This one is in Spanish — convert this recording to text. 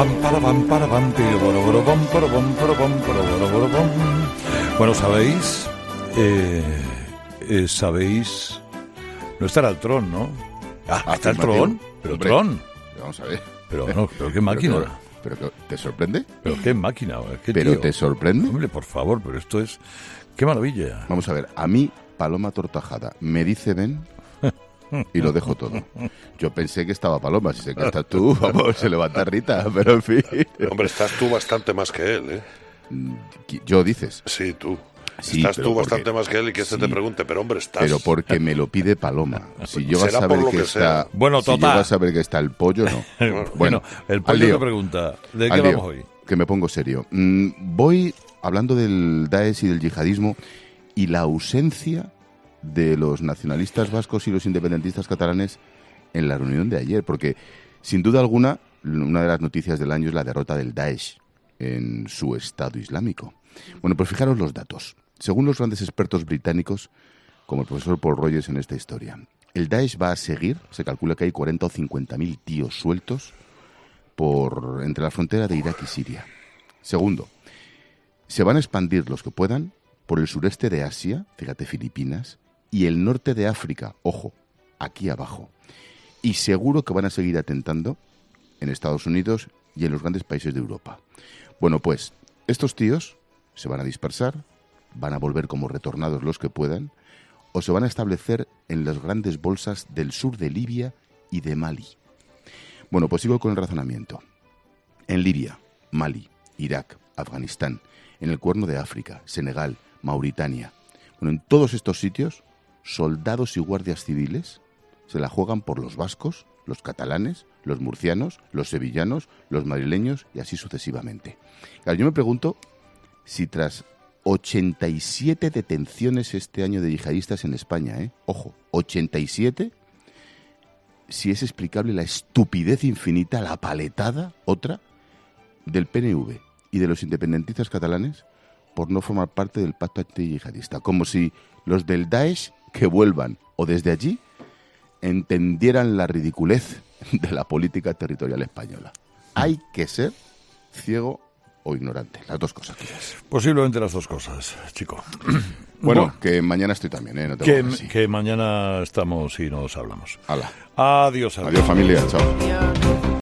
Bueno, sabéis, no estará el Tron, ¿no? ¿Está el Tron? Pero hombre, Tron. Vamos a ver. Pero qué máquina. Pero ¿te sorprende? Pero qué máquina. Qué ¿Pero tío. te sorprende? Hombre, por favor, pero esto es... ¡Qué maravilla! Vamos a ver, a mí, Paloma Tortajada, me dice ven y lo dejo todo. Yo pensé que estaba Paloma, si sé que estás tú, vamos, se levanta Rita, pero en fin. Hombre, estás tú bastante más que él, ¿eh? ¿Yo dices? Sí, tú. Sí, estás pero tú porque- bastante más que él y que sí, te pregunte, pero hombre, estás... Pero porque me lo pide Paloma. Si yo vas Será a por saber lo que que está... sea. Bueno, si yo total. vas a saber que está el pollo, no. Bueno, el al pollo lío. te pregunta, ¿de qué Al lío, vamos hoy? que me pongo serio. Voy hablando del Daesh y del yihadismo y la ausencia de los nacionalistas vascos y los independentistas catalanes en la reunión de ayer, porque sin duda alguna una de las noticias del año es la derrota del Daesh en su Estado Islámico. Bueno, pues fijaros los datos. Según los grandes expertos británicos, como el profesor Paul Rogers en esta historia, el Daesh va a seguir, se calcula que hay 40 o 50.000 tíos sueltos entre la frontera de Irak y Siria. Segundo, se van a expandir los que puedan por el sureste de Asia, fíjate, Filipinas, y el norte de África, ojo, aquí abajo. Y seguro que van a seguir atentando en Estados Unidos y en los grandes países de Europa. Bueno, pues estos tíos se van a dispersar, van a volver como retornados los que puedan, o se van a establecer en las grandes bolsas del sur de Libia y de Mali. Bueno, pues sigo con el razonamiento. En Libia, Mali, Irak, Afganistán, en el Cuerno de África, Senegal, Mauritania. Bueno, en todos estos sitios, soldados y guardias civiles se la juegan por los vascos, los catalanes, los murcianos, los sevillanos, los madrileños y así sucesivamente. Claro, yo me pregunto si tras 87 detenciones este año de yihadistas en España, ojo, 87, si es explicable la estupidez infinita, la paletada, otra, del PNV y de los independentistas catalanes por no formar parte del pacto antiyihadista. Como si los del Daesh que vuelvan o desde allí entendieran la ridiculez de la política territorial española. Hay que ser ciego o ignorante, las dos cosas quizás. Posiblemente las dos cosas, chico. Bueno, que mañana estoy también, no te pongas así. Que mañana estamos y nos hablamos. Hala. Adiós. Adiós familia, chao.